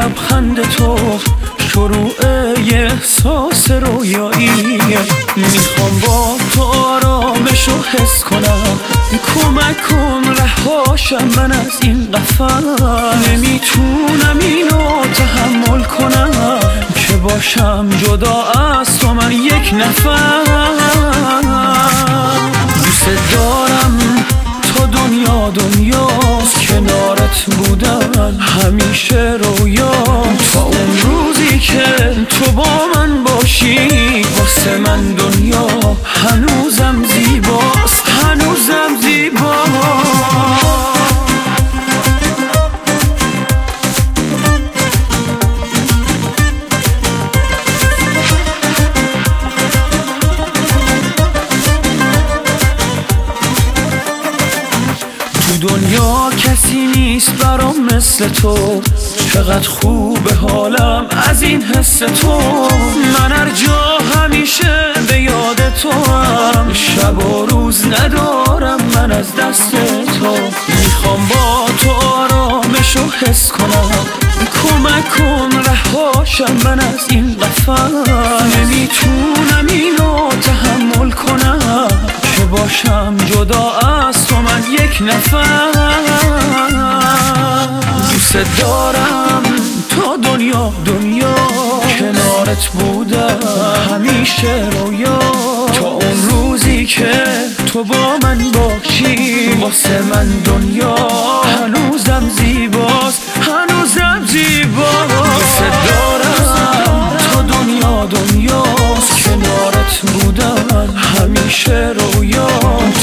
لبخند تو شروع یه احساس رویایی. میخوام با تو آرامشو حس کنم، کمک کن رهاشم من از این قفس. نمیتونم اینو تحمل کنم که باشم جدا از تو من یک نفر. دوست دارم تا دنیاست، کنارت بودن همیشه رویا. تا اون روزی که تو با من باشی، واسه من دنیا هنوزم زیباست، هنوزم زیباست. تو دنیا کسی نیست برام مثل تو، چقدر خوب حالم از این حس تو. من هر جا همیشه به یاد تو هم، شب و روز ندارم من از دست تو. میخوام با تو آرامشو حس کنم، کمک کن رهاشم من از این قفس. نمیتونم اینو تحمل کنم که باشم جدا از تو من یک نفر. دوست دارم تا دنیا کنارت بودم همیشه رویا. تا اون روزی که تو با من باشی، واسه من دنیا هنوزم زیباست، هنوزم زیباست. دوست دارم تا دنیاست، کنارت بودم همیشه رویا.